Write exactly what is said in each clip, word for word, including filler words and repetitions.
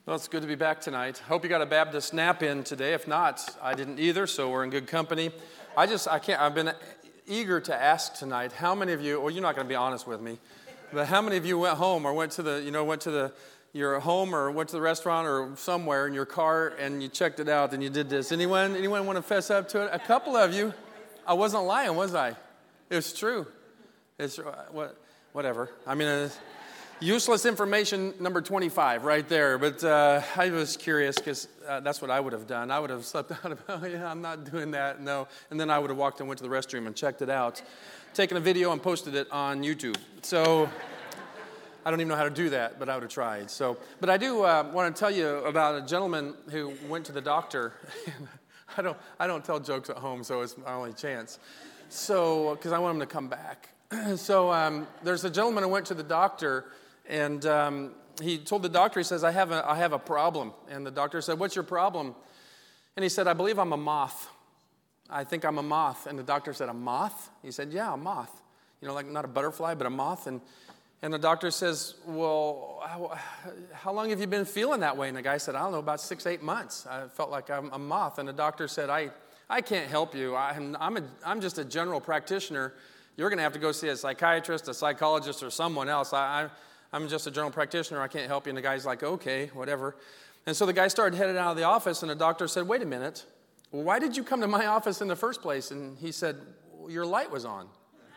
Well, it's good to be back tonight. Hope you got a Baptist nap in today. If not, I didn't either, so we're in good company. I just, I can't, I've been eager to ask tonight, how many of you, well, you're not going to be honest with me, but how many of you went home or went to the, you know, went to the, your home or went to the restaurant or somewhere in your car and you checked it out and you did this? Anyone, anyone want to fess up to it? A couple of you. I wasn't lying, was I? It's true. It's, what, whatever. I mean, uh, useless information number twenty-five right there. But uh, I was curious because uh, that's what I would have done. I would have slept out of, oh, yeah, I'm not doing that, no. And then I would have walked and went to the restroom and checked it out, taken a video and posted it on YouTube. So I don't even know how to do that, but I would have tried. So, but I do uh, want to tell you about a gentleman who went to the doctor. I don't, I don't tell jokes at home, so it's my only chance. So, because I want him to come back. So um, there's a gentleman who went to the doctor. And um, he told the doctor, he says, I have, a, I have a problem. And the doctor said, what's your problem? And he said, I believe I'm a moth. I think I'm a moth. And the doctor said, a moth? He said, yeah, a moth. You know, like not a butterfly, but a moth. And and the doctor says, well, how, how long have you been feeling that way? And the guy said, I don't know, about six, eight months. I felt like I'm a moth. And the doctor said, I, I can't help you. I'm, I'm, a, I'm just a general practitioner. You're going to have to go see a psychiatrist, a psychologist, or someone else. I... I I'm just a general practitioner. I can't help you. And the guy's like, okay, whatever. And so the guy started heading out of the office, and the doctor said, wait a minute. Well, why did you come to my office in the first place? And he said, well, your light was on.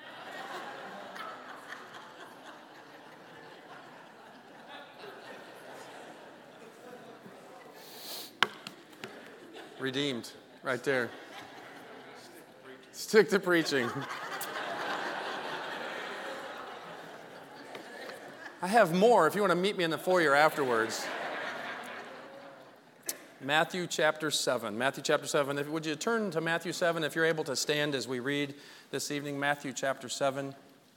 Redeemed, right there. Stick to preaching. I have more if you want to meet me in the foyer afterwards. Matthew chapter seven. Matthew chapter seven. If, would you turn to Matthew seven if you're able to stand as we read this evening? Matthew chapter seven.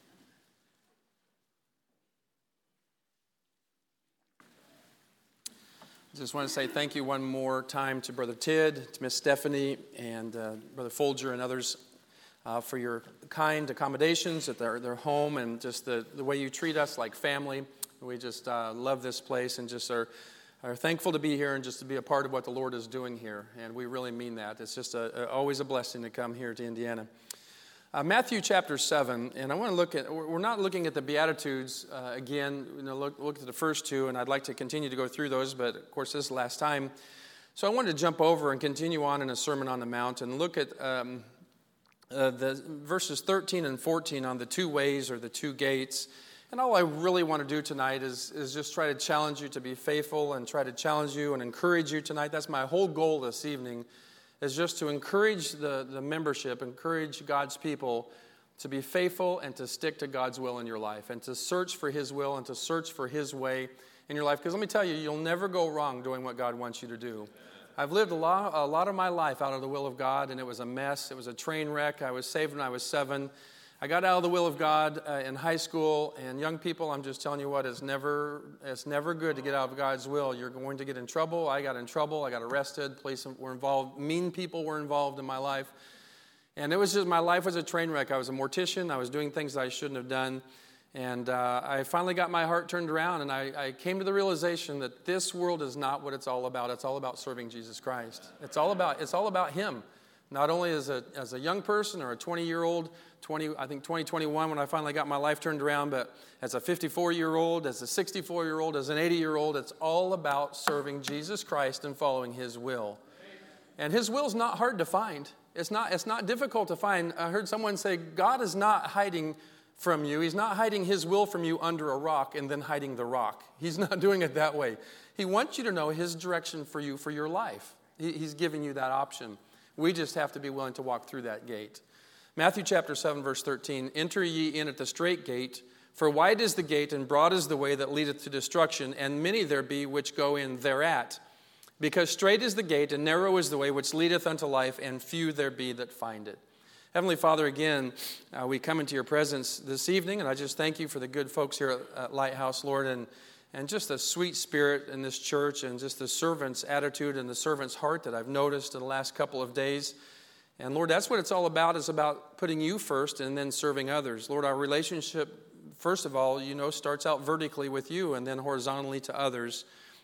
I just want to say thank you one more time to Brother Tid, to Miss Stephanie, and uh, Brother Folger and others Uh, for your kind accommodations at their, their home and just the, the way you treat us like family. We just uh, love this place and just are, are thankful to be here and just to be a part of what the Lord is doing here. And we really mean that. It's just a, a, always a blessing to come here to Indiana. Uh, Matthew chapter seven, and I want to look at, we're not looking at the Beatitudes uh, again, you know, look, look at the first two, and I'd like to continue to go through those, but of course this is the last time. So I wanted to jump over and continue on in a Sermon on the Mount and look at um, Uh, the verses thirteen and fourteen on the two ways or the two gates. And all I really want to do tonight is, is just try to challenge you to be faithful and try to challenge you and encourage you tonight. That's my whole goal this evening, is just to encourage the, the membership, encourage God's people to be faithful and to stick to God's will in your life and to search for His will and to search for His way in your life. Because let me tell you, you'll never go wrong doing what God wants you to do. I've lived a lot, a lot of my life out of the will of God, and it was a mess. It was a train wreck. I was saved when I was seven. I got out of the will of God uh, in high school, and young people, I'm just telling you what, it's never, it's never good to get out of God's will. You're going to get in trouble. I got in trouble. I got arrested. Police were involved. Mean people were involved in my life. And it was just, my life was a train wreck. I was a mortician. I was doing things that I shouldn't have done. And uh, I finally got my heart turned around, and I, I came to the realization that this world is not what it's all about. It's all about serving Jesus Christ. It's all about it's all about Him. Not only as a as a young person or a twenty-year-old, twenty I think twenty twenty-one when I finally got my life turned around, but as a fifty-four-year-old, as a sixty-four-year-old, as an eighty-year-old, it's all about serving Jesus Christ and following His will. And His will is not hard to find. It's not it's not difficult to find. I heard someone say, God is not hiding from you. He's not hiding His will from you under a rock and then hiding the rock. He's not doing it that way. He wants you to know His direction for you for your life. He, he's giving you that option. We just have to be willing to walk through that gate. Matthew chapter seven, verse thirteen, enter ye in at the straight gate, for wide is the gate and broad is the way that leadeth to destruction, and many there be which go in thereat. Because straight is the gate and narrow is the way which leadeth unto life, and few there be that find it. Heavenly Father, again, uh, we come into your presence this evening, and I just thank you for the good folks here at, at Lighthouse, Lord, and, and just the sweet spirit in this church and just the servant's attitude and the servant's heart that I've noticed in the last couple of days. And Lord, that's what it's all about, is about putting you first and then serving others. Lord, our relationship, first of all, you know, starts out vertically with you and then horizontally to others.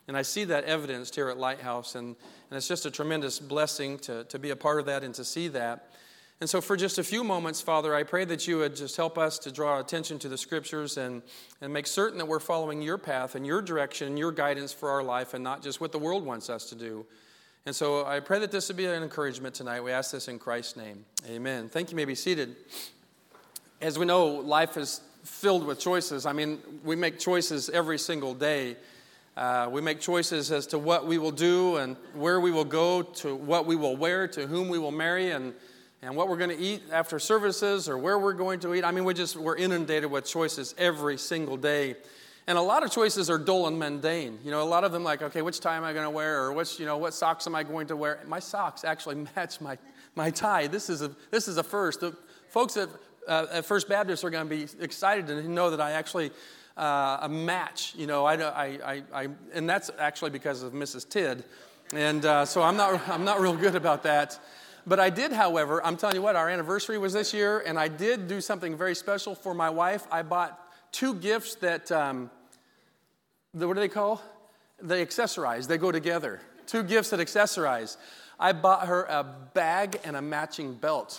And I see that evidenced here at Lighthouse, and, and it's just a tremendous blessing to, to be a part of that and to see that. And so for just a few moments, Father, I pray that you would just help us to draw attention to the Scriptures and, and make certain that we're following your path and your direction and your guidance for our life and not just what the world wants us to do. And so I pray that this would be an encouragement tonight. We ask this in Christ's name. Amen. Thank you. You may be seated. As we know, life is filled with choices. I mean, we make choices every single day. Uh, we make choices as to what we will do and where we will go, to what we will wear, to whom we will marry, and and what we're going to eat after services or where we're going to eat. I mean, we just, we're inundated with choices every single day. And a lot of choices are dull and mundane. You know, a lot of them like, okay, which tie am I going to wear? Or which, you know, what socks am I going to wear? My socks actually match my, my tie. This is a, this is a first. The folks at, uh, at First Baptist are going to be excited to know that I actually uh, a match. You know, I, I, I, I, and that's actually because of Missus Tidd. And uh, so I'm not, I'm not real good about that. But I did, however, I'm telling you what, our anniversary was this year, and I did do something very special for my wife. I bought two gifts that, um, the, what do they call? They accessorize. They go together. Two gifts that accessorize. I bought her a bag and a matching belt.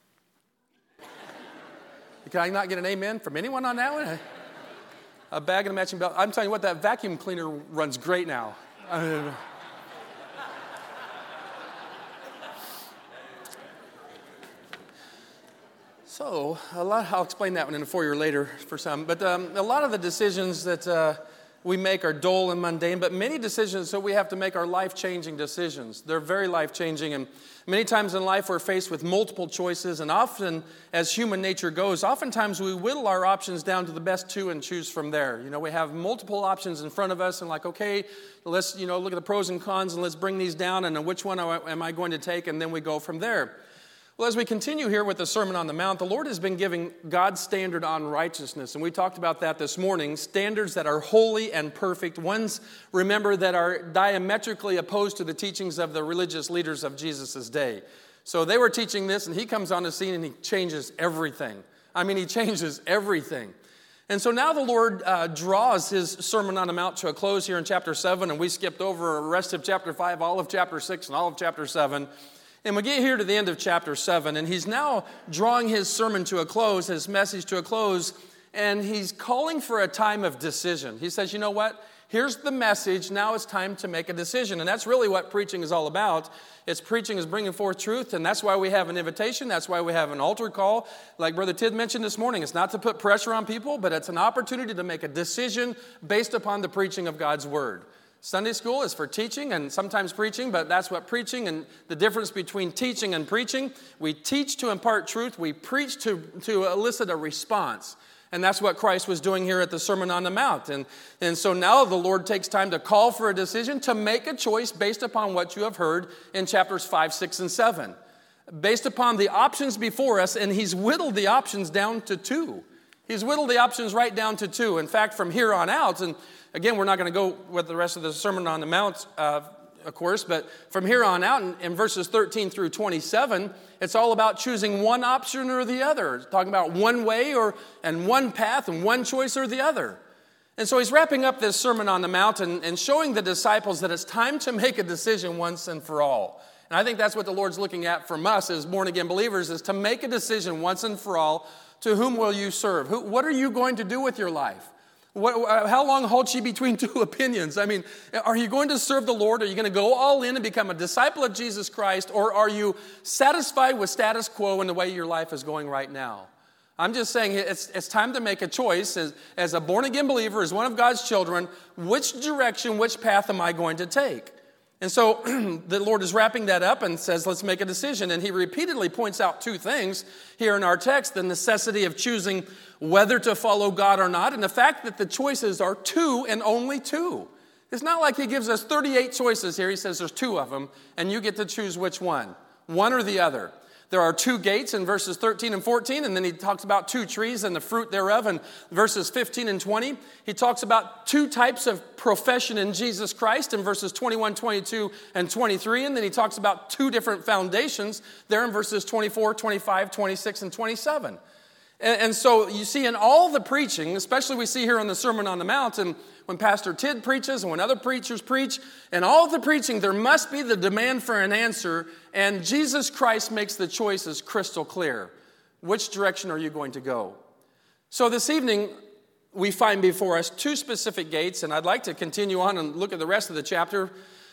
Can I not get an amen from anyone on that one? A bag and a matching belt. I'm telling you what, that vacuum cleaner runs great now. I mean, So, a lot, I'll explain that one in a four-year later for some, but um, a lot of the decisions that uh, we make are dull and mundane, but many decisions that we have to make are life-changing decisions. They're very life-changing, and many times in life we're faced with multiple choices, and often, as human nature goes, oftentimes we whittle our options down to the best two and choose from there. You know, we have multiple options in front of us, and like, okay, let's, you know, look at the pros and cons, and let's bring these down, and which one am I going to take, and then we go from there. Well, as we continue here with the Sermon on the Mount, the Lord has been giving God's standard on righteousness, and we talked about that this morning, standards that are holy and perfect, ones, remember, that are diametrically opposed to the teachings of the religious leaders of Jesus' day. So they were teaching this, and he comes on the scene, and he changes everything. I mean, he changes everything. And so now the Lord uh, draws his Sermon on the Mount to a close here in chapter seven, and we skipped over the rest of chapter five, all of chapter six, and all of chapter seven. And we get here to the end of chapter seven, and he's now drawing his sermon to a close, his message to a close, and he's calling for a time of decision. He says, you know what? Here's the message. Now it's time to make a decision. And that's really what preaching is all about. It's preaching is bringing forth truth, and that's why we have an invitation. That's why we have an altar call. Like Brother Tidd mentioned this morning, it's not to put pressure on people, but it's an opportunity to make a decision based upon the preaching of God's word. Sunday school is for teaching and sometimes preaching, but that's what preaching, and the difference between teaching and preaching. We teach to impart truth. We preach to, to elicit a response. And that's what Christ was doing here at the Sermon on the Mount. And, and so now the Lord takes time to call for a decision, to make a choice based upon what you have heard in chapters five, six, and seven. Based upon the options before us, and he's whittled the options down to two. He's whittled the options right down to two. In fact, from here on out, and again, we're not going to go with the rest of the Sermon on the Mount, uh, of course, but from here on out, in, in verses thirteen through twenty-seven, it's all about choosing one option or the other. It's talking about one way or and one path and one choice or the other. And so he's wrapping up this Sermon on the Mount and, and showing the disciples that it's time to make a decision once and for all. And I think that's what the Lord's looking at from us as born-again believers, is to make a decision once and for all. To whom will you serve? Who, what are you going to do with your life? What, how long holds you between two opinions? I mean, are you going to serve the Lord? Are you going to go all in and become a disciple of Jesus Christ? Or are you satisfied with status quo in the way your life is going right now? I'm just saying it's, it's time to make a choice as, as a born-again believer, as one of God's children. Which direction, which path am I going to take? And so the Lord is wrapping that up and says, let's make a decision. And he repeatedly points out two things here in our text: the necessity of choosing whether to follow God or not, and the fact that the choices are two and only two. It's not like he gives us thirty-eight choices here. He says there's two of them, and you get to choose which one, one or the other. There are two gates in verses thirteen and fourteen, and then he talks about two trees and the fruit thereof in verses fifteen and twenty. He talks about two types of profession in Jesus Christ in verses twenty-one, twenty-two, and twenty-three, and then he talks about two different foundations there in verses twenty-four, twenty-five, twenty-six, and twenty-seven. And, and so you see in all the preaching, especially we see here on the Sermon on the Mount, and when Pastor Tid preaches and when other preachers preach, and all the preaching, there must be the demand for an answer, and Jesus Christ makes the choices crystal clear. Which direction are you going to go? So this evening, we find before us two specific gates, and I'd like to continue on and look at the rest of the chapter,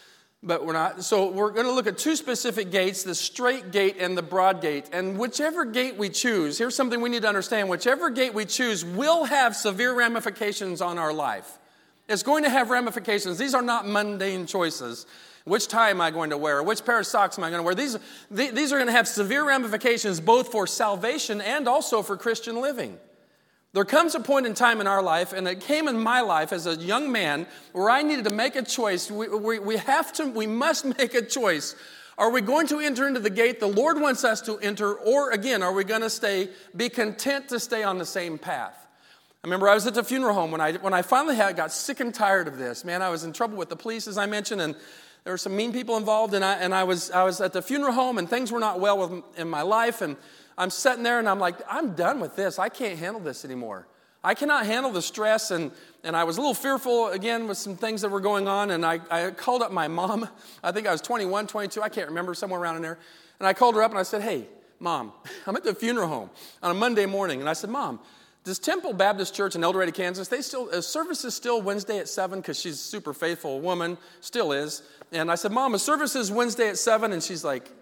but we're not. So we're going to look at two specific gates, the straight gate and the broad gate. And whichever gate we choose, here's something we need to understand. Whichever gate we choose will have severe ramifications on our life. It's going to have ramifications. These are not mundane choices. Which tie am I going to wear? Which pair of socks am I going to wear? These, these are going to have severe ramifications both for salvation and also for Christian living. There comes a point in time in our life, and it came in my life as a young man, where I needed to make a choice. We, we, we have to, we must make a choice. Are we going to enter into the gate the Lord wants us to enter, or again, are we going to stay, be content to stay on the same path? I remember I was at the funeral home when I, when I finally had, got sick and tired of this. Man, I was in trouble with the police, as I mentioned, and there were some mean people involved, and I, and I was, I was at the funeral home, and things were not well with, in my life, and I'm sitting there and I'm like, I'm done with this. I can't handle this anymore. I cannot handle the stress. And, and I was a little fearful, again, with some things that were going on. And I, I called up my mom. I think I was twenty-one, twenty-two. I can't remember, somewhere around in there. And I called her up and I said, hey, Mom, I'm at the funeral home on a Monday morning. And I said, Mom, does Temple Baptist Church in El Dorado, Kansas, they still, uh, service is still Wednesday at seven? Because she's a super faithful woman, still is. And I said, Mom, a service is Wednesday at seven? And she's like,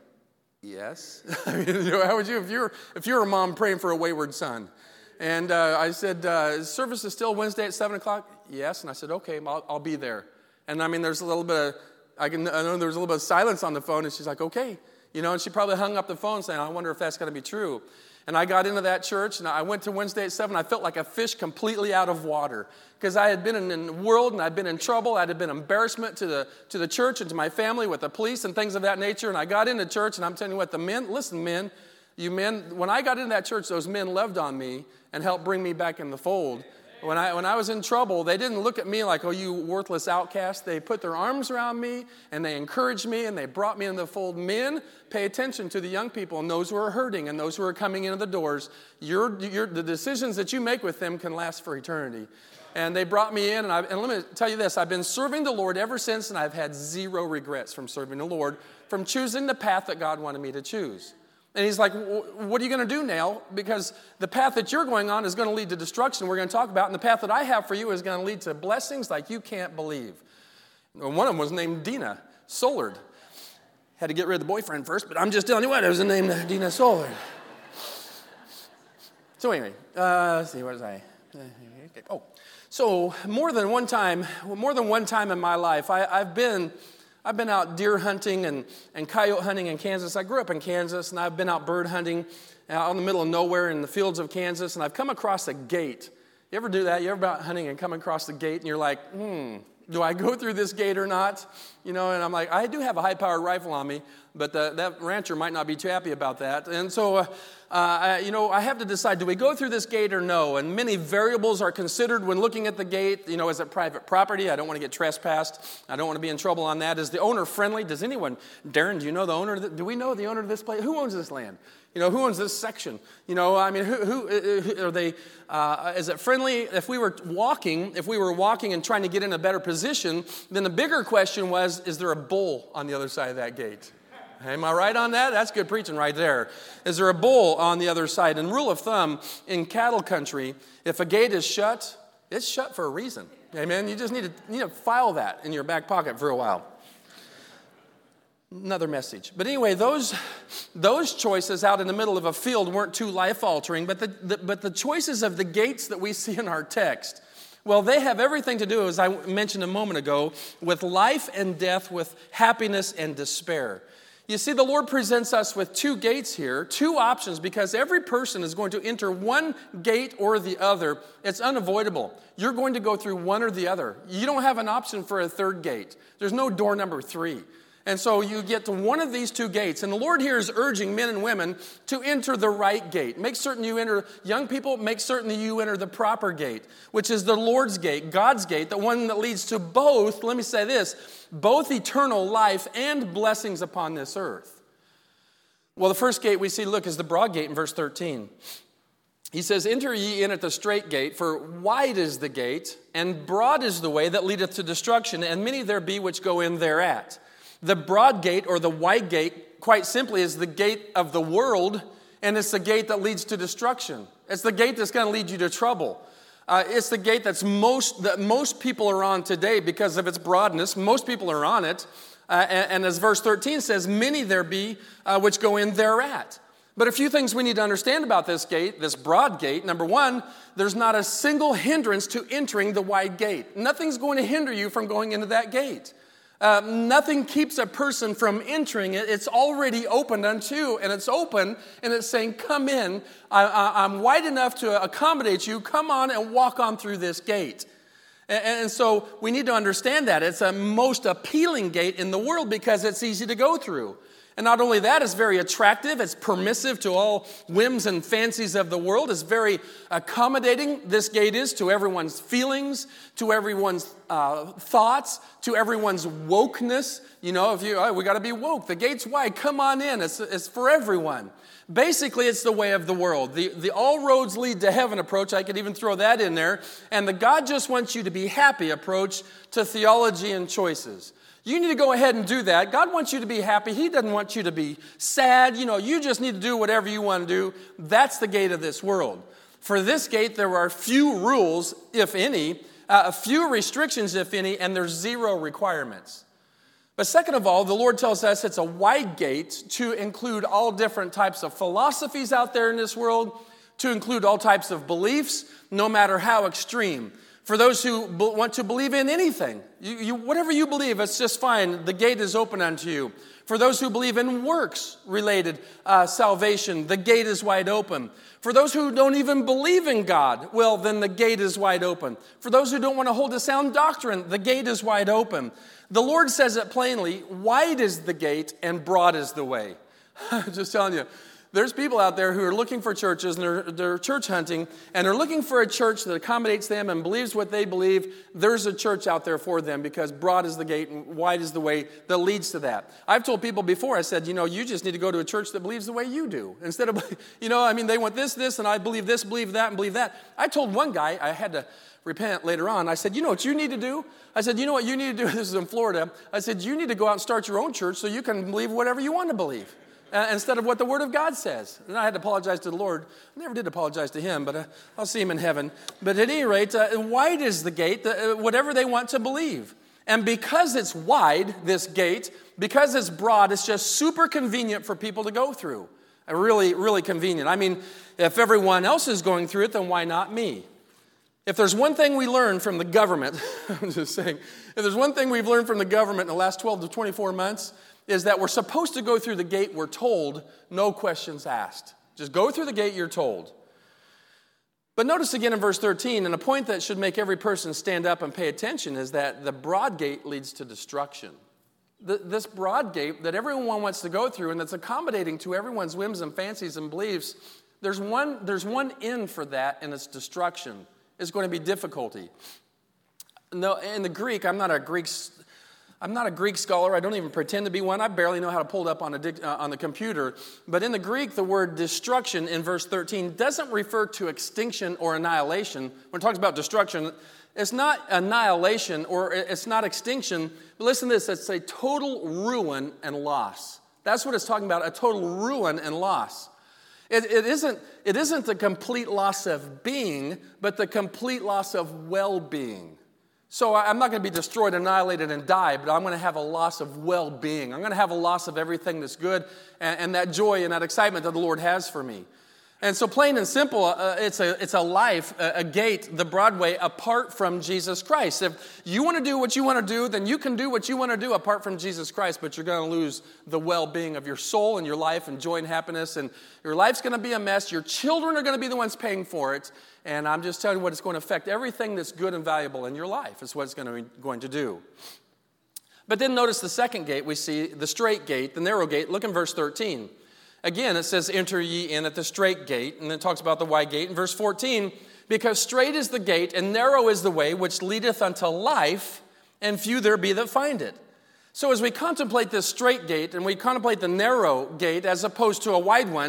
yes. I mean, you know, how would you if you're if you're a mom praying for a wayward son? And uh, I said, uh, service is still Wednesday at seven o'clock? Yes. And I said, okay, I'll, I'll be there. And I mean, there's a little bit of, I can I know there's a little bit of silence on the phone, and she's like, okay. You know, and she probably hung up the phone saying, I wonder if that's going to be true. And I got into that church, and I went to Wednesday at seven. I felt like a fish completely out of water because I had been in the world, and I'd been in trouble. I had been embarrassment to the to the church and to my family with the police and things of that nature. And I got into church, and I'm telling you what, the men, listen, men, you men, when I got into that church, those men loved on me and helped bring me back in the fold. When I when I was in trouble, they didn't look at me like, oh, you worthless outcast. They put their arms around me, and they encouraged me, and they brought me into the fold. Men, pay attention to the young people and those who are hurting and those who are coming into the doors. Your, your, the decisions that you make with them can last for eternity. And they brought me in, and, I, and let me tell you this. I've been serving the Lord ever since, and I've had zero regrets from serving the Lord, from choosing the path that God wanted me to choose. And he's like, what are you going to do now? Because the path that you're going on is going to lead to destruction, we're going to talk about, and the path that I have for you is going to lead to blessings like you can't believe. And one of them was named Dina Sollard. Had to get rid of the boyfriend first, but I'm just telling you what, it was named Dina Sollard. So anyway, uh, let's see, what was I? Oh, so more than one time, more than one time in my life, I, I've been... I've been out deer hunting and, and coyote hunting in Kansas. I grew up in Kansas, and I've been out bird hunting out in the middle of nowhere in the fields of Kansas, and I've come across a gate. You ever do that? You ever out hunting and come across the gate, and you're like, hmm, do I go through this gate or not? You know, and I'm like, I do have a high-powered rifle on me, but the, that rancher might not be too happy about that. And so, uh, uh, I, you know, I have to decide, do we go through this gate or no? And many variables are considered when looking at the gate. You know, is it private property? I don't want to get trespassed. I don't want to be in trouble on that. Is the owner friendly? Does anyone, Darren, do you know the owner? Do we know the owner of this place? Who owns this land? You know, who owns this section? You know, I mean, who, who, who are they, uh, is it friendly? If we were walking, if we were walking and trying to get in a better position, then the bigger question was, is there a bull on the other side of that gate? Am I right on that? That's good preaching right there. Is there a bull on the other side? And rule of thumb, in cattle country, if a gate is shut, it's shut for a reason. Amen? You just need to, need to file that in your back pocket for a while. Another message. But anyway, those those choices out in the middle of a field weren't too life-altering, but the, the but the choices of the gates that we see in our text, well, they have everything to do, as I mentioned a moment ago, with life and death, with happiness and despair. You see, the Lord presents us with two gates here, two options, because every person is going to enter one gate or the other. It's unavoidable. You're going to go through one or the other. You don't have an option for a third gate. There's no door number three. And so you get to one of these two gates. And the Lord here is urging men and women to enter the right gate. Make certain you enter, young people, make certain that you enter the proper gate, which is the Lord's gate, God's gate, the one that leads to both, let me say this, both eternal life and blessings upon this earth. Well, the first gate we see, look, is the broad gate in verse thirteen. he says, enter ye in at the straight gate, for wide is the gate, and broad is the way that leadeth to destruction, and many there be which go in thereat. The broad gate, or the wide gate, quite simply is the gate of the world, and it's the gate that leads to destruction. It's the gate that's going to lead you to trouble. Uh, it's the gate that's most that most people are on today because of its broadness. Most people are on it. Uh, and, and as verse thirteen says, many there be uh, which go in thereat. But a few things we need to understand about this gate, this broad gate. Number one, there's not a single hindrance to entering the wide gate. Nothing's going to hinder you from going into that gate. Uh, nothing keeps a person from entering it. It's already opened unto, and it's open, and it's saying, come in. I, I, I'm wide enough to accommodate you. Come on and walk on through this gate. And, and so we need to understand that. It's a most appealing gate in the world because it's easy to go through. And not only that, it's very attractive. It's permissive to all whims and fancies of the world. It's very accommodating, this gate is, to everyone's feelings, to everyone's uh, thoughts, to everyone's wokeness. You know, if you, oh, we got to be woke. The gate's wide. Come on in. It's, it's for everyone. Basically, it's the way of the world. The, the all roads lead to heaven approach, I could even throw that in there. And the God just wants you to be happy approach to theology and choices. You need to go ahead and do that. God wants you to be happy. He doesn't want you to be sad. You know, you just need to do whatever you want to do. That's the gate of this world. For this gate, there are few rules, if any, uh, a few restrictions, if any, and there's zero requirements. But second of all, the Lord tells us it's a wide gate to include all different types of philosophies out there in this world, to include all types of beliefs, no matter how extreme. For those who b- want to believe in anything, you, you, whatever you believe, it's just fine. The gate is open unto you. For those who believe in works-related uh, salvation, the gate is wide open. For those who don't even believe in God, well, then the gate is wide open. For those who don't want to hold a sound doctrine, the gate is wide open. The Lord says it plainly, wide is the gate and broad is the way. I'm just telling you. There's people out there who are looking for churches, and they're, they're church hunting, and they're looking for a church that accommodates them and believes what they believe. There's a church out there for them because broad is the gate and wide is the way that leads to that. I've told people before, I said, you know, you just need to go to a church that believes the way you do. Instead of, you know, I mean, they want this, this, and I believe this, believe that, and believe that. I told one guy, I had to repent later on. I said, you know what you need to do? I said, you know what you need to do? This is in Florida. I said, you need to go out and start your own church so you can believe whatever you want to believe. Uh, instead of what the Word of God says. And I had to apologize to the Lord. I never did apologize to him, but uh, I'll see him in heaven. But at any rate, uh, wide is the gate, uh, whatever they want to believe. And because it's wide, this gate, because it's broad, it's just super convenient for people to go through. Uh, really, really convenient. I mean, if everyone else is going through it, then why not me? If there's one thing we learned from the government, I'm just saying, if there's one thing we've learned from the government in the last twelve to twenty-four months, is that we're supposed to go through the gate we're told, no questions asked. Just go through the gate you're told. But notice again in verse thirteen, and a point that should make every person stand up and pay attention is that the broad gate leads to destruction. The, this broad gate that everyone wants to go through and that's accommodating to everyone's whims and fancies and beliefs, there's one, there's one end for that, and it's destruction. It's going to be difficulty. No, in the Greek, I'm not a Greek I'm not a Greek scholar. I don't even pretend to be one. I barely know how to pull it up on, a, uh, on the computer. But in the Greek, the word destruction in verse thirteen doesn't refer to extinction or annihilation. When it talks about destruction, it's not annihilation or it's not extinction. But listen to this. It's a total ruin and loss. That's what it's talking about, a total ruin and loss. It, it, isn't, it isn't the complete loss of being, but the complete loss of well-being. So I'm not going to be destroyed, annihilated, and die, but I'm going to have a loss of well-being. I'm going to have a loss of everything that's good and, and that joy and that excitement that the Lord has for me. And so plain and simple, uh, it's a it's a life, a, a gate, the Broadway, apart from Jesus Christ. If you want to do what you want to do, then you can do what you want to do apart from Jesus Christ, but you're going to lose the well-being of your soul and your life and joy and happiness, and your life's going to be a mess. Your children are going to be the ones paying for it, and I'm just telling you what it's going to affect. Everything that's good and valuable in your life is what it's going to be, going to do. But then notice the second gate we see, the straight gate, the narrow gate. Look in verse thirteen. Again, it says, enter ye in at the straight gate, and then it talks about the wide gate. In verse fourteen, because straight is the gate, and narrow is the way which leadeth unto life, and few there be that find it. So as we contemplate this straight gate, and we contemplate the narrow gate as opposed to a wide one,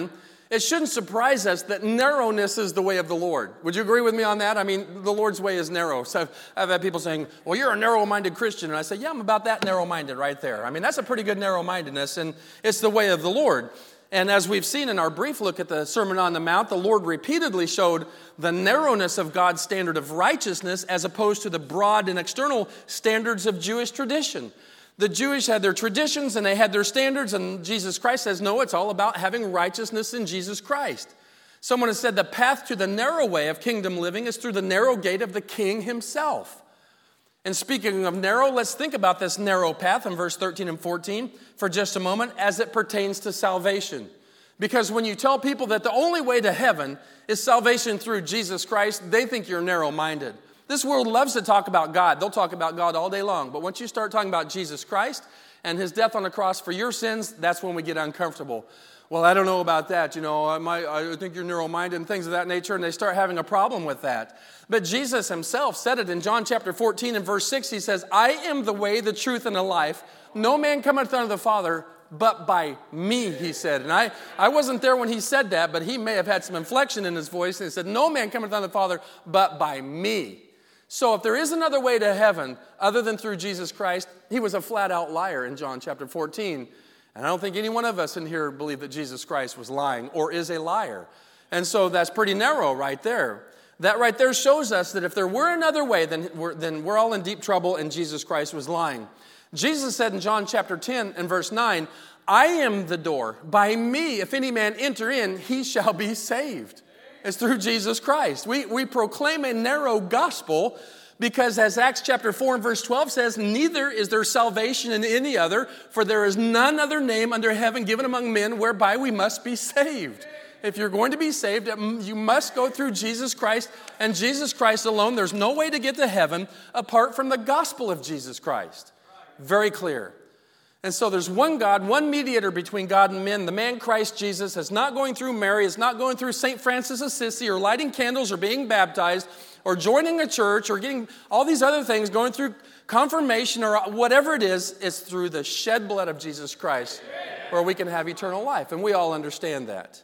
It shouldn't surprise us that narrowness is the way of the Lord. Would you agree with me on that? I mean, the Lord's way is narrow. So I've, I've had people saying, well, you're a narrow-minded Christian. And I say, yeah, I'm about that narrow-minded right there. I mean, that's a pretty good narrow-mindedness, and it's the way of the Lord. And as we've seen in our brief look at the Sermon on the Mount, the Lord repeatedly showed the narrowness of God's standard of righteousness as opposed to the broad and external standards of Jewish tradition. The Jewish had their traditions and they had their standards, and Jesus Christ says, no, it's all about having righteousness in Jesus Christ. Someone has said the path to the narrow way of kingdom living is through the narrow gate of the King himself. And speaking of narrow, let's think about this narrow path in verse thirteen and fourteen for just a moment as it pertains to salvation. Because when you tell people that the only way to heaven is salvation through Jesus Christ, they think you're narrow-minded. This world loves to talk about God. They'll talk about God all day long. But once you start talking about Jesus Christ and his death on the cross for your sins, that's when we get uncomfortable. Well, I don't know about that. You know, I, might, I think you're narrow-minded and things of that nature, and they start having a problem with that. But Jesus himself said it in John chapter fourteen and verse six. He says, I am the way, the truth, and the life. No man cometh unto the Father but by me, he said. And I, I wasn't there when he said that, but he may have had some inflection in his voice. And he said, no man cometh unto the Father but by me. So if there is another way to heaven other than through Jesus Christ, he was a flat-out liar in John chapter fourteen. And I don't think any one of us in here believe that Jesus Christ was lying or is a liar. And so that's pretty narrow right there. That right there shows us that if there were another way, then we're, then we're all in deep trouble and Jesus Christ was lying. Jesus said in John chapter ten and verse nine, I am the door. By me, if any man enter in, he shall be saved. It's through Jesus Christ. We, we proclaim a narrow gospel because as Acts chapter four and verse twelve says, neither is there salvation in any other, for there is none other name under heaven given among men whereby we must be saved. If you're going to be saved, you must go through Jesus Christ and Jesus Christ alone. There's no way to get to heaven apart from the gospel of Jesus Christ. Very clear. And so there's one God, one mediator between God and men. The man Christ Jesus is not going through Mary, is not going through Saint Francis of Assisi or lighting candles or being baptized or joining a church or getting all these other things, going through confirmation or whatever it is. It's through the shed blood of Jesus Christ where we can have eternal life. And we all understand that.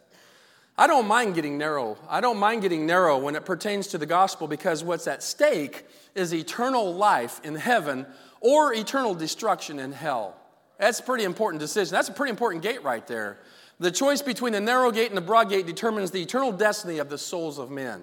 I don't mind getting narrow. I don't mind getting narrow when it pertains to the gospel because what's at stake is eternal life in heaven or eternal destruction in hell. That's a pretty important decision. That's a pretty important gate right there. The choice between the narrow gate and the broad gate determines the eternal destiny of the souls of men.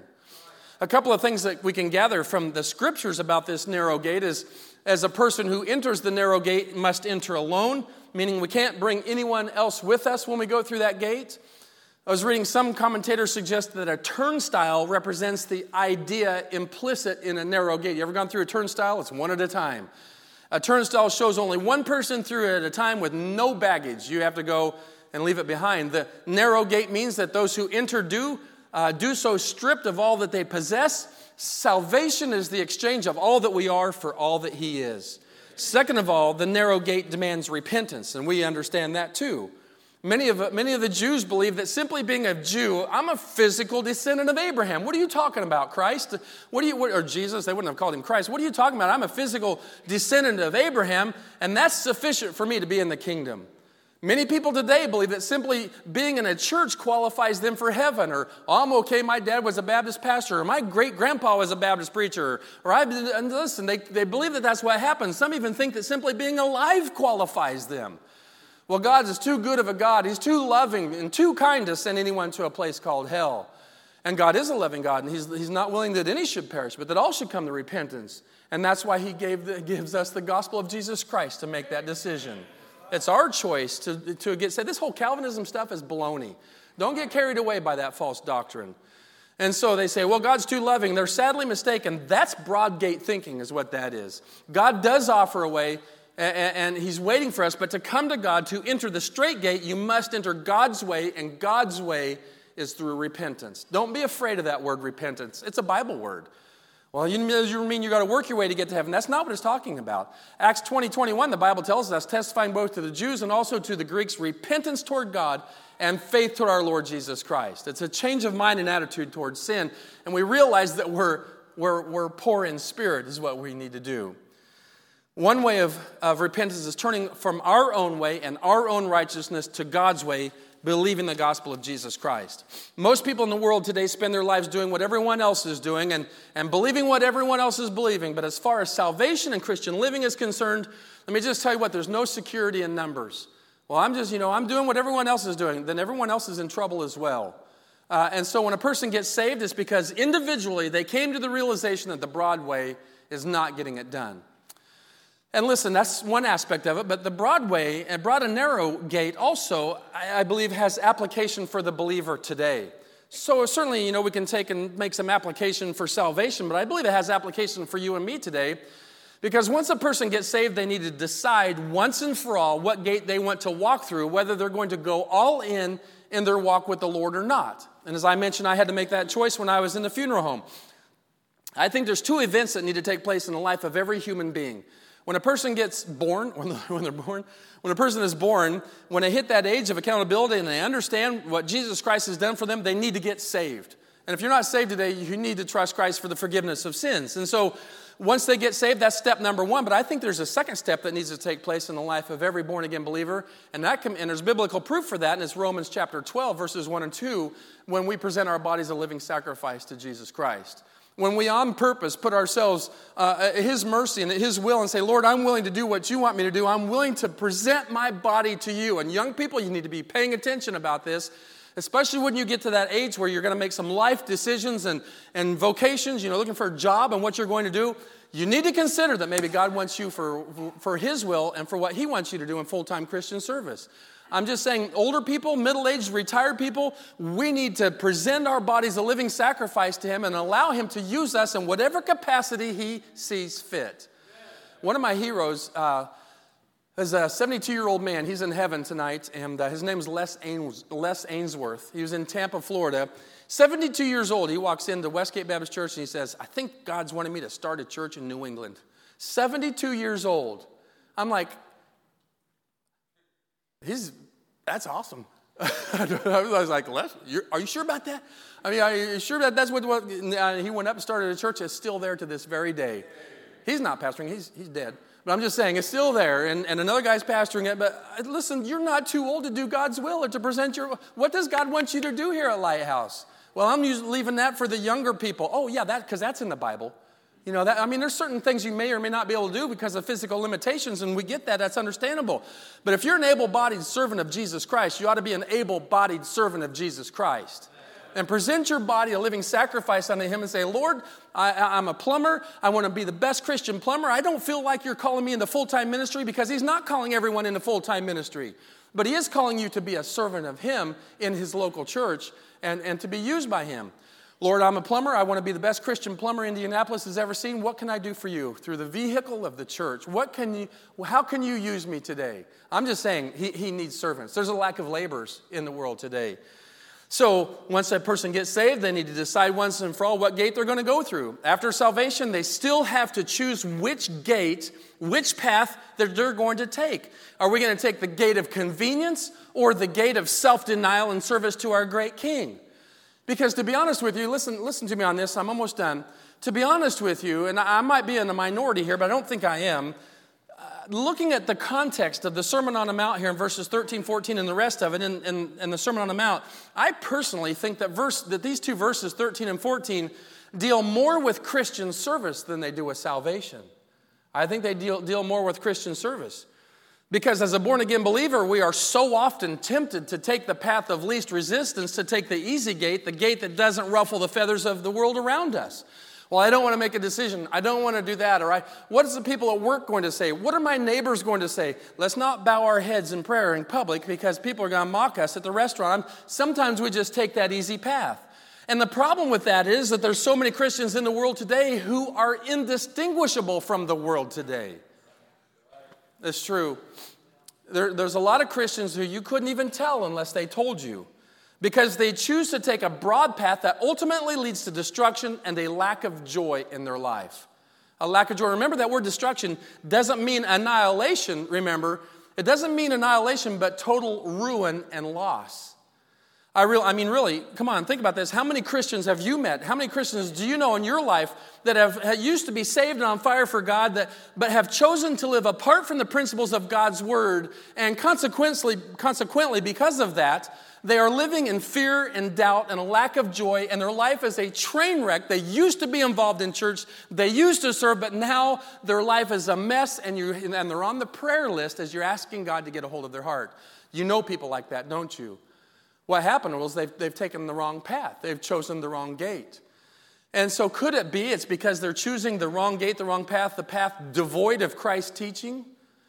A couple of things that we can gather from the scriptures about this narrow gate is, as a person who enters the narrow gate must enter alone, meaning we can't bring anyone else with us when we go through that gate. I was reading some commentators suggest that a turnstile represents the idea implicit in a narrow gate. You ever gone through a turnstile? It's one at a time. A turnstile shows only one person through it at a time with no baggage. You have to go and leave it behind. The narrow gate means that those who enter do, uh, do so stripped of all that they possess. Salvation is the exchange of all that we are for all that he is. Second of all, the narrow gate demands repentance, and we understand that too. Many of, many of the Jews believe that simply being a Jew, I'm a physical descendant of Abraham. What are you talking about, Christ? What do you, what, or Jesus, they wouldn't have called him Christ. What are you talking about? I'm a physical descendant of Abraham, and that's sufficient for me to be in the kingdom. Many people today believe that simply being in a church qualifies them for heaven, or oh, I'm okay, my dad was a Baptist pastor, or my great-grandpa was a Baptist preacher, or I, and listen, they, they believe that that's what happens. Some even think that simply being alive qualifies them. Well, God is too good of a God. He's too loving and too kind to send anyone to a place called hell. And God is a loving God, and he's, he's not willing that any should perish, but that all should come to repentance. And that's why he gave the, gives us the gospel of Jesus Christ to make that decision. It's our choice to, to get saved. This whole Calvinism stuff is baloney. Don't get carried away by that false doctrine. And so they say, well, God's too loving. They're sadly mistaken. That's broad gate thinking is what that is. God does offer a way, and he's waiting for us, but to come to God, to enter the straight gate, you must enter God's way, and God's way is through repentance. Don't be afraid of that word repentance. It's a Bible word. Well, you mean you got to work your way to get to heaven. That's not what it's talking about. Acts twenty, twenty-one, the Bible tells us, testifying both to the Jews and also to the Greeks, repentance toward God and faith toward our Lord Jesus Christ. It's a change of mind and attitude towards sin, and we realize that we're, we're, we're poor in spirit is what we need to do. One way of, of repentance is turning from our own way and our own righteousness to God's way, believing the gospel of Jesus Christ. Most people in the world today spend their lives doing what everyone else is doing and, and believing what everyone else is believing. But as far as salvation and Christian living is concerned, let me just tell you what, there's no security in numbers. Well, I'm just, you know, I'm doing what everyone else is doing. Then everyone else is in trouble as well. Uh, and so when a person gets saved, it's because individually they came to the realization that the broad way is not getting it done. And listen, that's one aspect of it, but the broad way, and broad and narrow gate also, I, I believe, has application for the believer today. So certainly, you know, we can take and make some application for salvation, but I believe it has application for you and me today, because once a person gets saved, they need to decide once and for all what gate they want to walk through, whether they're going to go all in in their walk with the Lord or not. And as I mentioned, I had to make that choice when I was in the funeral home. I think there's two events that need to take place in the life of every human being. When a person gets born, when they're born, when a person is born, when they hit that age of accountability and they understand what Jesus Christ has done for them, they need to get saved. And if you're not saved today, you need to trust Christ for the forgiveness of sins. And so once they get saved, that's step number one. But I think there's a second step that needs to take place in the life of every born-again believer. And that can, and there's biblical proof for that, and it's Romans chapter twelve, verses one and two, when we present our bodies a living sacrifice to Jesus Christ. When we on purpose put ourselves uh, at His mercy and at His will and say, Lord, I'm willing to do what you want me to do. I'm willing to present my body to you. And young people, you need to be paying attention about this, especially when you get to that age where you're going to make some life decisions and, and vocations, you know, looking for a job and what you're going to do. You need to consider that maybe God wants you for, for His will and for what He wants you to do in full-time Christian service. I'm just saying, older people, middle-aged, retired people, we need to present our bodies a living sacrifice to Him and allow Him to use us in whatever capacity He sees fit. One of my heroes uh, is a seventy-two-year-old man. He's in heaven tonight, and uh, his name is Les, Ains- Les Ainsworth. He was in Tampa, Florida. seventy-two years old. He walks into Westgate Baptist Church, and he says, I think God's wanting me to start a church in New England. seventy-two years old. I'm like, he's... That's awesome. I was like, Les, you're, are you sure about that? I mean, are you sure that that's what, what uh, he went up and started a church that's still there to this very day. He's not pastoring, he's he's dead. But I'm just saying, it's still there, and, and another guy's pastoring it. But listen, you're not too old to do God's will or to present your, what does God want you to do here at Lighthouse? Well, I'm leaving that for the younger people. Oh, yeah, that because that's in the Bible. You know, that, I mean, there's certain things you may or may not be able to do because of physical limitations, and we get that. That's understandable. But if you're an able-bodied servant of Jesus Christ, you ought to be an able-bodied servant of Jesus Christ. And present your body a living sacrifice unto Him and say, Lord, I, I'm a plumber. I want to be the best Christian plumber. I don't feel like you're calling me into full-time ministry, because He's not calling everyone into full-time ministry. But He is calling you to be a servant of Him in His local church and, and to be used by Him. Lord, I'm a plumber. I want to be the best Christian plumber Indianapolis has ever seen. What can I do for you through the vehicle of the church? What can you? How can you use me today? I'm just saying he, he needs servants. There's a lack of laborers in the world today. So once that person gets saved, they need to decide once and for all what gate they're going to go through. After salvation, they still have to choose which gate, which path that they're going to take. Are we going to take the gate of convenience or the gate of self-denial and service to our great King? Because to be honest with you, listen, listen to me on this, I'm almost done. To be honest with you, and I might be in the minority here, but I don't think I am, uh, looking at the context of the Sermon on the Mount here in verses thirteen, fourteen, and the rest of it, and, and, and the Sermon on the Mount, I personally think that verse that these two verses, thirteen and fourteen, deal more with Christian service than they do with salvation. I think they deal, deal more with Christian service. Because as a born-again believer, we are so often tempted to take the path of least resistance, to take the easy gate, the gate that doesn't ruffle the feathers of the world around us. Well, I don't want to make a decision. I don't want to do that. Or I, what is the people at work going to say? What are my neighbors going to say? Let's not bow our heads in prayer in public because people are going to mock us at the restaurant. Sometimes we just take that easy path. And the problem with that is that there's so many Christians in the world today who are indistinguishable from the world today. It's true. There, there's a lot of Christians who you couldn't even tell unless they told you, because they choose to take a broad path that ultimately leads to destruction and a lack of joy in their life. A lack of joy. Remember, that word destruction doesn't mean annihilation, remember. It doesn't mean annihilation, but total ruin and loss. I real, I mean, really, come on, think about this. How many Christians have you met? How many Christians do you know in your life that have, have used to be saved and on fire for God, that but have chosen to live apart from the principles of God's word, and consequently, consequently, because of that, they are living in fear and doubt and a lack of joy, and their life is a train wreck. They used to be involved in church, they used to serve, but now their life is a mess, and you and they're on the prayer list as you're asking God to get a hold of their heart. You know people like that, don't you? What happened was they've, they've taken the wrong path. They've chosen the wrong gate. And so could it be it's because they're choosing the wrong gate, the wrong path, the path devoid of Christ's teaching?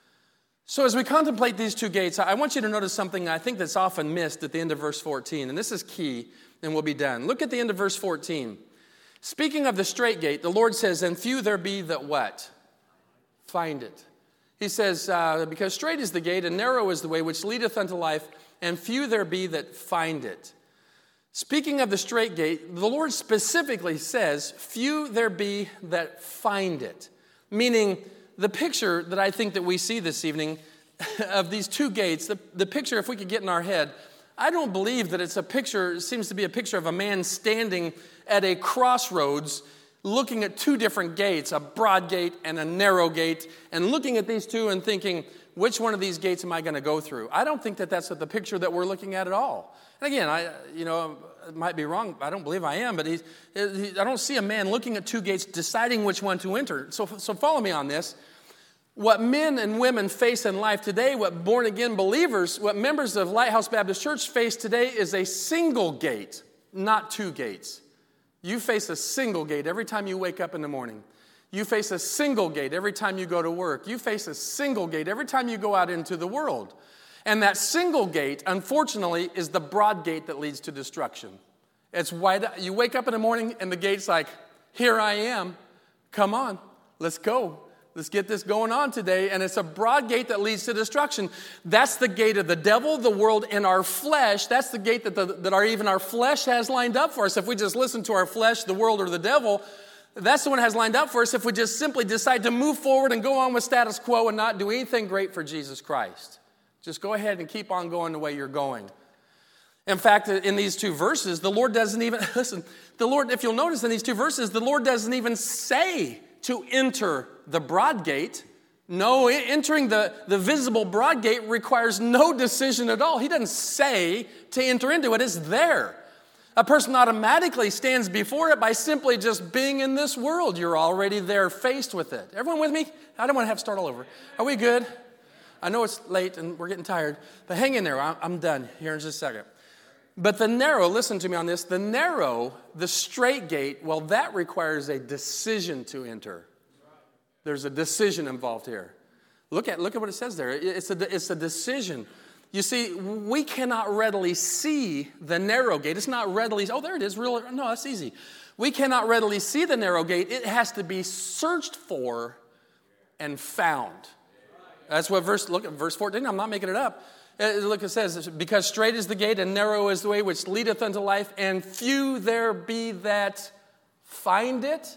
So as we contemplate these two gates, I want you to notice something I think that's often missed at the end of verse fourteen. And this is key, and we'll be done. Look at the end of verse fourteen. Speaking of the straight gate, the Lord says, and few there be that what? Find it. He says, uh, because straight is the gate, and narrow is the way which leadeth unto life, and few there be that find it. Speaking of the straight gate, the Lord specifically says, few there be that find it. Meaning, the picture that I think that we see this evening of these two gates, the, the picture, if we could get in our head, I don't believe that it's a picture, it seems to be a picture of a man standing at a crossroads looking at two different gates, a broad gate and a narrow gate, and looking at these two and thinking, which one of these gates am I going to go through? I don't think that that's the picture that we're looking at at all. And again, I, you know, it might be wrong. I don't believe I am, but he, he, I don't see a man looking at two gates deciding which one to enter. So, so follow me on this. What men and women face in life today, what born-again believers, what members of Lighthouse Baptist Church face today is a single gate, not two gates. You face a single gate every time you wake up in the morning. You face a single gate every time you go to work. You face a single gate every time you go out into the world. And that single gate, unfortunately, is the broad gate that leads to destruction. It's wide. You wake up in the morning and the gate's like, here I am. Come on, let's go. Let's get this going on today. And it's a broad gate that leads to destruction. That's the gate of the devil, the world, and our flesh. That's the gate that, the, that our, even our flesh has lined up for us. If we just listen to our flesh, the world, or the devil, that's the one that has lined up for us if we just simply decide to move forward and go on with status quo and not do anything great for Jesus Christ. Just go ahead and keep on going the way you're going. In fact, in these two verses, the Lord doesn't even, listen, the Lord, if you'll notice in these two verses, the Lord doesn't even say to enter the broad gate. No, entering the, the visible broad gate requires no decision at all. He doesn't say to enter into it. It's there. A person automatically stands before it by simply just being in this world. You're already there faced with it. Everyone with me? I don't want to have to start all over. Are we good? I know it's late and we're getting tired, but hang in there. I'm done here in just a second. But the narrow, listen to me on this, the narrow, the straight gate, well, that requires a decision to enter. There's a decision involved here. Look at, look at what it says there. It's a, it's a decision. You see, we cannot readily see the narrow gate. It's not readily, oh, there it is. Real, no, that's easy. We cannot readily see the narrow gate. It has to be searched for and found. That's what verse, look at verse fourteen. I'm not making it up. Look, it says, because straight is the gate and narrow is the way which leadeth unto life, and few there be that find it.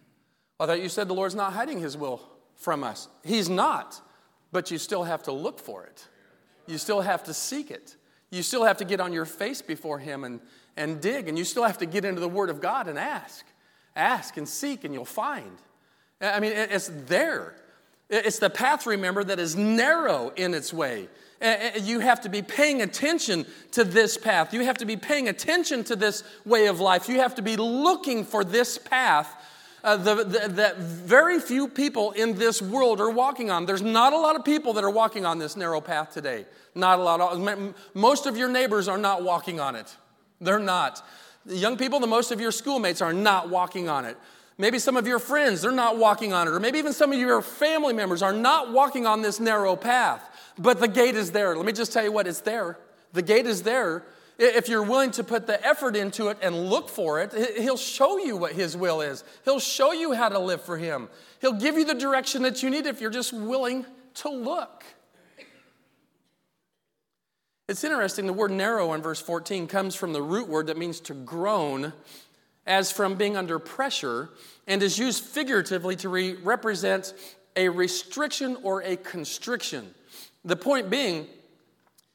I thought you said the Lord's not hiding his will from us. He's not, but you still have to look for it. You still have to seek it. You still have to get on your face before him and, and dig, and you still have to get into the Word of God and ask. Ask and seek, and you'll find. I mean, it's there. It's the path, remember, that is narrow in its way. You have to be paying attention to this path. You have to be paying attention to this way of life. You have to be looking for this path uh, the, the, that very few people in this world are walking on. There's not a lot of people that are walking on this narrow path today. Not a lot. Of, most of your neighbors are not walking on it. They're not. The young people, the most of your schoolmates are not walking on it. Maybe some of your friends, they're not walking on it. Or maybe even some of your family members are not walking on this narrow path. But the gate is there. Let me just tell you what, it's there. The gate is there. If you're willing to put the effort into it and look for it, he'll show you what his will is. He'll show you how to live for him. He'll give you the direction that you need if you're just willing to look. It's interesting, the word narrow in verse fourteen comes from the root word that means to groan, as from being under pressure, and is used figuratively to re- represent a restriction or a constriction. The point being,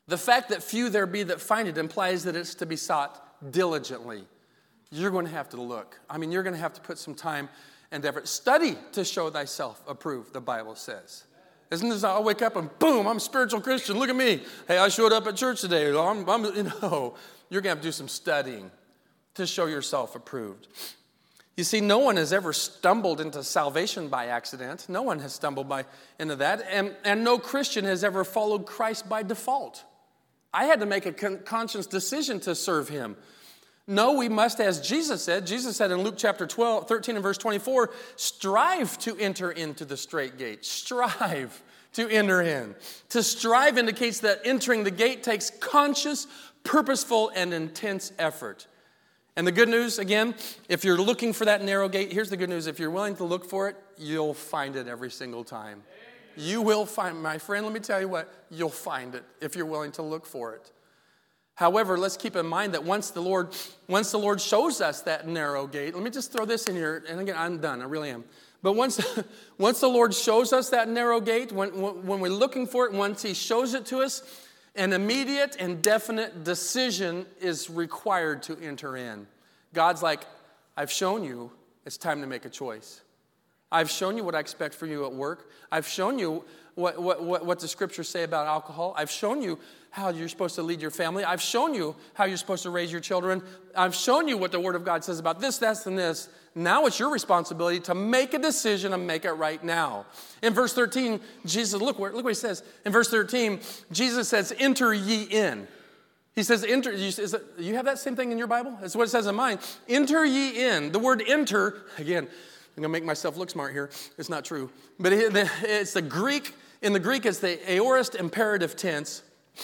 The fact that few there be that find it implies that it's to be sought diligently. You're going to have to look. I mean, you're going to have to put some time and effort. Study to show thyself approved, the Bible says. Isn't this, I'll wake up and boom, I'm a spiritual Christian. Look at me. Hey, I showed up at church today. I'm, I'm, you know, you're going to have to do some studying to show yourself approved. You see, no one has ever stumbled into salvation by accident. No one has stumbled by into that. And, and no Christian has ever followed Christ by default. I had to make a con- conscious decision to serve him. No, we must, as Jesus said, Jesus said in Luke chapter twelve, thirteen and verse twenty-four, strive to enter into the straight gate. Strive to enter in. To strive indicates that entering the gate takes conscious, purposeful, and intense effort. And the good news, again, if you're looking for that narrow gate, here's the good news. If you're willing to look for it, you'll find it every single time. You will find, my friend, let me tell you what, you'll find it if you're willing to look for it. However, let's keep in mind that once the Lord, once the Lord shows us that narrow gate, let me just throw this in here, and again, I'm done, I really am. But once, once the Lord shows us that narrow gate, when, when we're looking for it, once he shows it to us, an immediate and definite decision is required to enter in. God's like, I've shown you, it's time to make a choice. I've shown you what I expect for you at work. I've shown you what, what, what, what the scriptures say about alcohol. I've shown you how you're supposed to lead your family. I've shown you how you're supposed to raise your children. I've shown you what the Word of God says about this, that, and this. Now it's your responsibility to make a decision and make it right now. In verse thirteen, Jesus, look, where, look what he says. In verse thirteen, Jesus says, enter ye in. He says, enter. Is it, you have that same thing in your Bible? That's what it says in mine. Enter ye in. The word enter, again, I'm going to make myself look smart here. It's not true. But it, it's the Greek. In the Greek, it's the aorist imperative tense.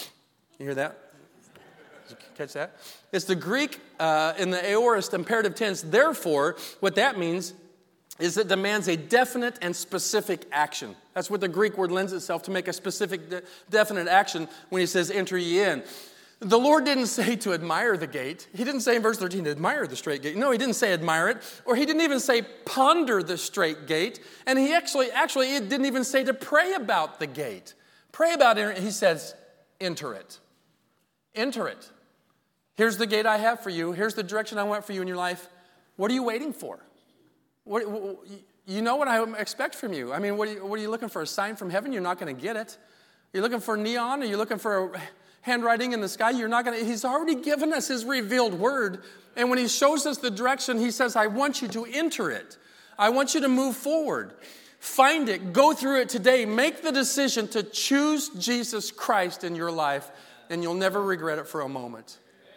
You hear that? Did you catch that? It's the Greek uh, in the aorist imperative tense. Therefore, what that means is it demands a definite and specific action. That's what the Greek word lends itself to, make a specific, de- definite action when he says, enter ye in. The Lord didn't say to admire the gate. He didn't say in verse thirteen to admire the straight gate. No, he didn't say admire it. Or he didn't even say ponder the straight gate. And he actually, actually, it didn't even say to pray about the gate. Pray about it. He says, enter it. Enter it. Here's the gate I have for you. Here's the direction I want for you in your life. What are you waiting for? What, you know what I expect from you. I mean, what are you, what are you looking for? A sign from heaven? You're not going to get it. You're looking for neon? Are you looking for a handwriting in the sky? You're not going to. He's already given us his revealed word. And when he shows us the direction, he says, I want you to enter it. I want you to move forward. Find it. Go through it today. Make the decision to choose Jesus Christ in your life, and you'll never regret it for a moment.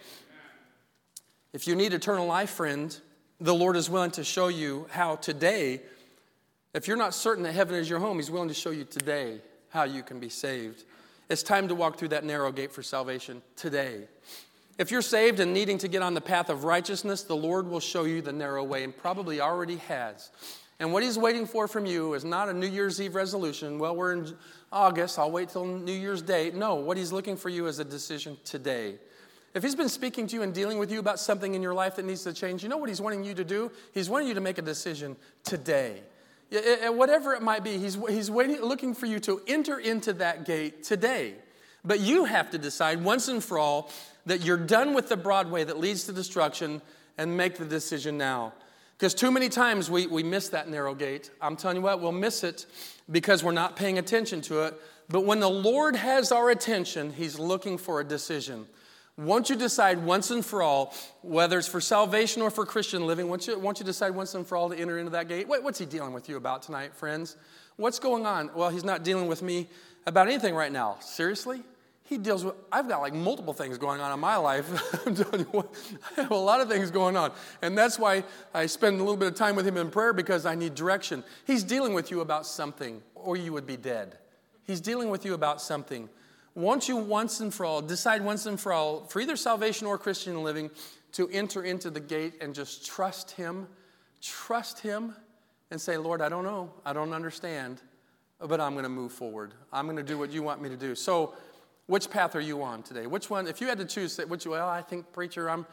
If you need eternal life, friend, the Lord is willing to show you how today, if you're not certain that heaven is your home, he's willing to show you today how you can be saved. It's time to walk through that narrow gate for salvation today. If you're saved and needing to get on the path of righteousness, the Lord will show you the narrow way, and probably already has. And what he's waiting for from you is not a New Year's Eve resolution. Well, we're in August, I'll wait till New Year's Day. No, what he's looking for you is a decision today. If he's been speaking to you and dealing with you about something in your life that needs to change, you know what he's wanting you to do? He's wanting you to make a decision today. Whatever it might be, he's, he's waiting, looking for you to enter into that gate today. But you have to decide once and for all that you're done with the broad way that leads to destruction and make the decision now. Because too many times we, we miss that narrow gate. I'm telling you what, we'll miss it because we're not paying attention to it. But when the Lord has our attention, he's looking for a decision. Won't you decide once and for all, whether it's for salvation or for Christian living, won't you, won't you decide once and for all to enter into that gate? Wait, what's he dealing with you about tonight, friends? What's going on? Well, he's not dealing with me about anything right now. Seriously? He deals with, I've got like multiple things going on in my life. I'm telling you what, I have a lot of things going on. And that's why I spend a little bit of time with him in prayer, because I need direction. He's dealing with you about something, or you would be dead. He's dealing with you about something. Won't you once and for all, decide once and for all, for either salvation or Christian living, to enter into the gate and just trust him, trust him, and say, Lord, I don't know, I don't understand, but I'm going to move forward. I'm going to do what you want me to do. So, which path are you on today? Which one, if you had to choose, which, well, I think, preacher, I'm,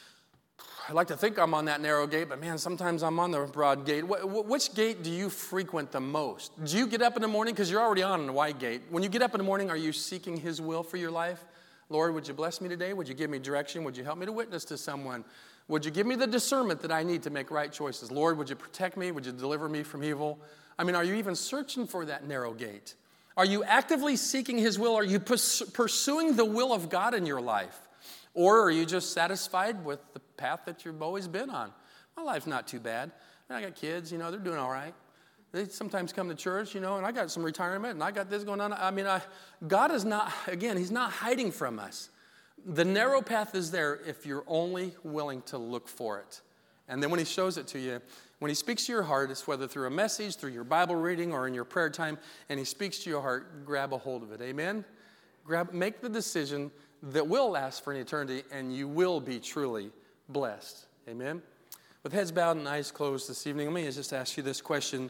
I like to think I'm on that narrow gate, but man, sometimes I'm on the broad gate. Wh- which gate do you frequent the most? Do you get up in the morning, because you're already on the wide gate. When you get up in the morning, are you seeking his will for your life? Lord, would you bless me today? Would you give me direction? Would you help me to witness to someone? Would you give me the discernment that I need to make right choices? Lord, would you protect me? Would you deliver me from evil? I mean, are you even searching for that narrow gate? Are you actively seeking his will? Are you pursuing the will of God in your life? Or are you just satisfied with the path that you've always been on? My life's not too bad. I got kids, you know, they're doing all right. They sometimes come to church, you know, and I got some retirement, and I got this going on. I mean, I, God is not, again, he's not hiding from us. The narrow path is there if you're only willing to look for it. And then when he shows it to you, when he speaks to your heart, it's whether through a message, through your Bible reading, or in your prayer time, and he speaks to your heart, grab a hold of it. Amen? Grab, make the decision that will last for an eternity, and you will be truly blessed. Amen? With heads bowed and eyes closed this evening, let me just ask you this question.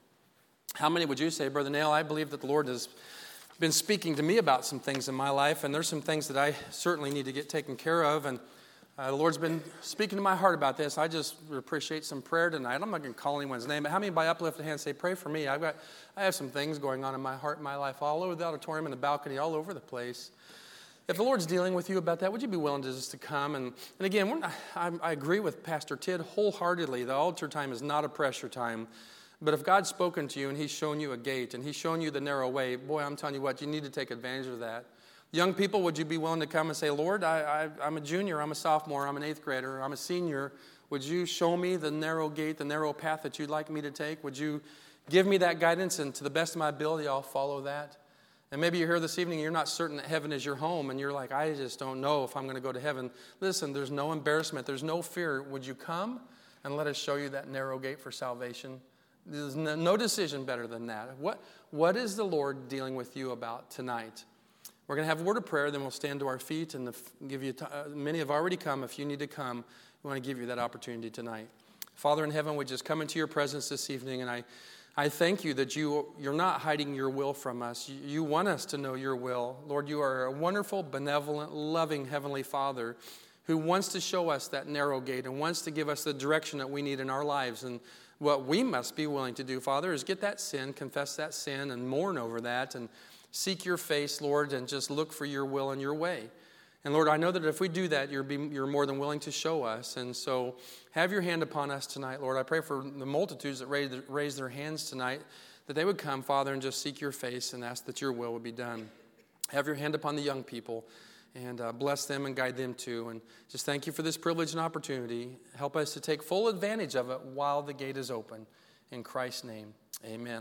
How many would you say, Brother Nail, I believe that the Lord has been speaking to me about some things in my life, and there's some things that I certainly need to get taken care of, and uh, the Lord's been speaking to my heart about this. I just appreciate some prayer tonight. I'm not going to call anyone's name, but how many by uplifted hands say, pray for me? I've got, I have some things going on in my heart and my life all over the auditorium and the balcony, all over the place. If the Lord's dealing with you about that, would you be willing to just to come? And, and again, we're not, I, I agree with Pastor Tid wholeheartedly. The altar time is not a pressure time. But if God's spoken to you and he's shown you a gate and he's shown you the narrow way, boy, I'm telling you what, you need to take advantage of that. Young people, would you be willing to come and say, Lord, I, I, I'm a junior, I'm a sophomore, I'm an eighth grader, I'm a senior. Would you show me the narrow gate, the narrow path that you'd like me to take? Would you give me that guidance, and to the best of my ability, I'll follow that? And maybe you're here this evening and you're not certain that heaven is your home, and you're like, I just don't know if I'm going to go to heaven. Listen, there's no embarrassment, there's no fear. Would you come and let us show you that narrow gate for salvation? There's no decision better than that. What, what is the Lord dealing with you about tonight? We're going to have a word of prayer, then we'll stand to our feet and give you. T- uh, many have already come. If you need to come, we want to give you that opportunity tonight. Father in heaven, we just come into your presence this evening, and I, I thank you that you, you're not hiding your will from us. You, you want us to know your will. Lord, you are a wonderful, benevolent, loving Heavenly Father who wants to show us that narrow gate and wants to give us the direction that we need in our lives. And what we must be willing to do, Father, is get that sin, confess that sin, and mourn over that, and seek your face, Lord, and just look for your will and your way. And Lord, I know that if we do that, you're, be, you're more than willing to show us. And so have your hand upon us tonight, Lord. I pray for the multitudes that raise, raise their hands tonight, that they would come, Father, and just seek your face and ask that your will would be done. Have your hand upon the young people, and uh, bless them and guide them too. And just thank you for this privilege and opportunity. Help us to take full advantage of it while the gate is open. In Christ's name, amen.